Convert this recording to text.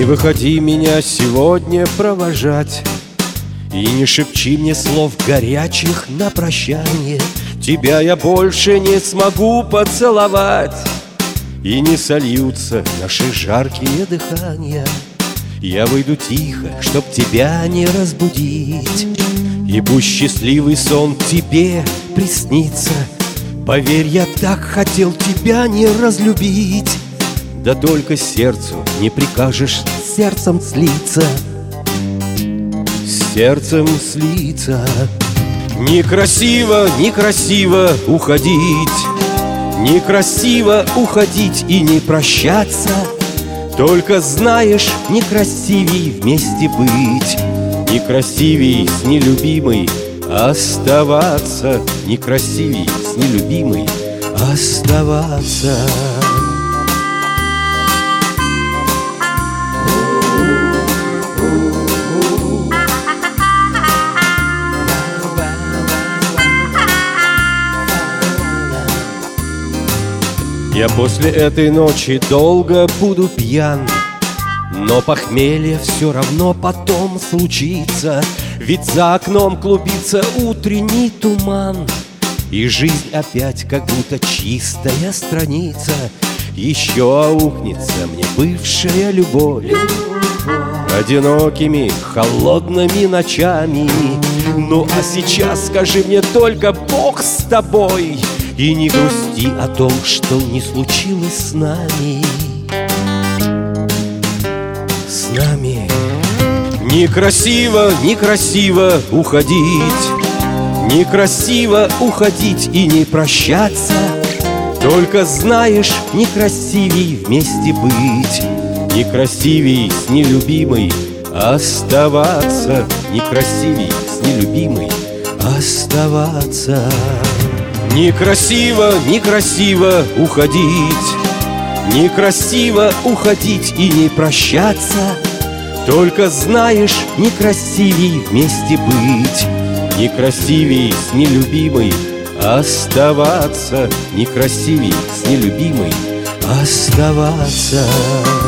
Не выходи меня сегодня провожать, и не шепчи мне слов горячих на прощание. Тебя я больше не смогу поцеловать, и не сольются наши жаркие дыхания. Я выйду тихо, чтоб тебя не разбудить, и пусть счастливый сон тебе приснится. Поверь, я так хотел тебя не разлюбить, да только сердцу не прикажешь с сердцем слиться. С сердцем слиться. Некрасиво, некрасиво уходить, некрасиво уходить и не прощаться. Только знаешь, некрасивей вместе быть, некрасивей с нелюбимой оставаться, некрасивей с нелюбимой оставаться. Я после этой ночи долго буду пьян, но похмелье все равно потом случится. Ведь за окном клубится утренний туман, и жизнь опять как будто чистая страница. Еще аукнется мне бывшая любовь одинокими холодными ночами. Ну а сейчас скажи мне только: Бог с тобой, и не грусти о том, что не случилось с нами. С нами. Некрасиво, некрасиво уходить, некрасиво уходить и не прощаться. Только знаешь, некрасивей вместе быть, некрасивей с нелюбимой оставаться, некрасивей с нелюбимой оставаться. Некрасиво, некрасиво уходить, некрасиво уходить и не прощаться. Только знаешь, некрасивей вместе быть, некрасивей с нелюбимой оставаться, некрасивей с нелюбимой оставаться.